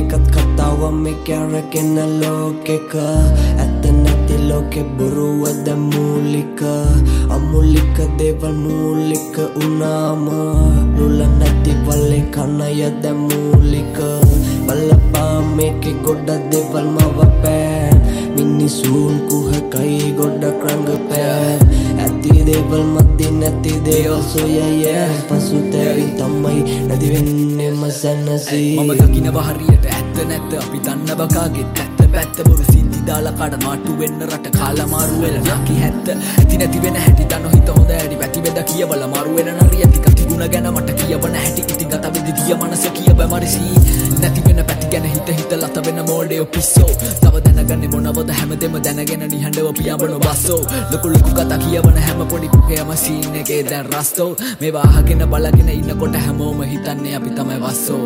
මේකත් කතාව මේ කැරකෙන ලෝකෙක ඇත්ත නැති ලෝකෙ බොරුවද මූලික අමූලික දේවල් මූලික උනාම නුල නැති වලේ කනයද මූලික බලපා මේකේ ගොඩක් දේවල් මවපෑ මිනිසුන් කුහකයි ගොඩක් රඟපෑ ඇති දේවල් මැදි නැති දේවල් සොයය පසුතැවි තමයි නැති වෙන්නේම සැනසී මම දකිනවා හරියට ඇත්ත නැත්ත අපි දන්නව කාගෙත් ඇත්ත පැත්ත බොරු සිද්ධි දාලා කඩ මාට්ටු වෙන්න රට කාලා මාරු වෙලා නැකි හැත්ත ඇති නැති වෙන හැටි දන්න හිත හොඳ ඇඩි වැටි වෙද කියවල මාරු වෙන නරිය ටික තිබුණ ගැන මට කියවන හැටි ඉතින් ගත වෙදි දිය මනස කියව මරිසි නැති වෙන පැති ගැන හිත හිතලා තව වෙන මෝඩයෝ පිස්සෝ තව දැනගන්නේ මොනවද හැමදෙම දැනගෙන නිහඬව පියාඹන බස්සෝ ලොකු ලොකු කතා කියවන හැම පොඩි පුකේම සීන් එකේ දැන් රස්තෝ මේවා අහගෙන බලගෙන ඉන්නකොට හැමෝම හිතන්නේ අපි තමයි වස්සෝ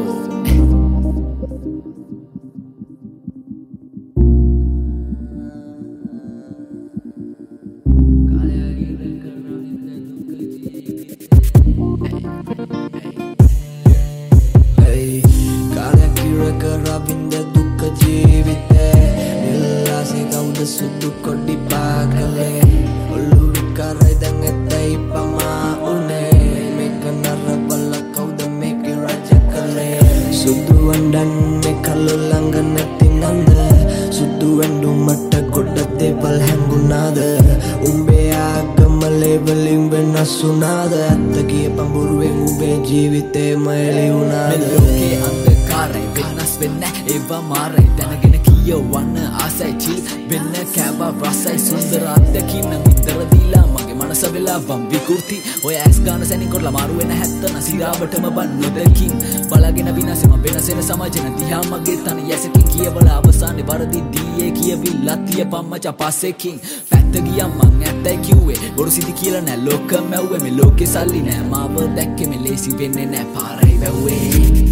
Ravinda duka jivite Nillase kauda sudu kodi bakale Oluru karai dangetai pama une Meka narabala kauda meke raja kale Sudu andan meka lulanga nati nanda Sudu andu mata koda tebal hangunada Umbe agama leveling benasunada Attakiya pamburuwen ube jivite maeli unada Meloke andakarai වෙනස් වෙන්න ඒවා මාරයි දැනගෙන කියවන්න ආසයි chill වෙන්න කෑවා රසයි සුන්දර අත්දැකීම් නම් විතර දීලා මගේ මනස වෙලා වම් විකෘති ඔය ඇස් ගන්න සැනින් කරලා මාරු වෙන හැත්ත නසිරාවටම බන් නොදකින් බලාගෙන විනාසෙම වෙනසෙන සමාජන දිහා මගේ තන යසකින් කියවලා අවසානේ වරදි දීයේ කියවිලා තියපම් මචා පස්සෙකින් පැත්ත ගියා මං ඇත්තයි කිව්වේ බොරු සිටි කියලා නෑ ලෝක මැව්වේ මේ ලෝකේ සල්ලි නෑ මාව දැක්කේ මේ ලේසි වෙන්නේ නෑ පාරයි වැව්වේ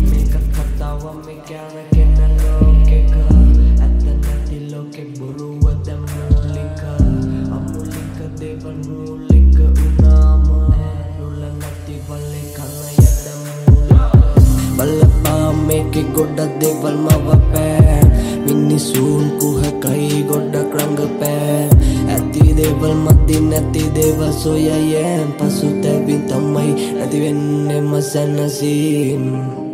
Balapaa meke godak deval mawapෑ මිනිසුන් කුහකයි ගොඩක් රඟපෑ ඇති දේවල් මැදි නැති දේවල් සොයයෙන් පසුතැවි තමයි නැති වෙන්නේම සැනසීම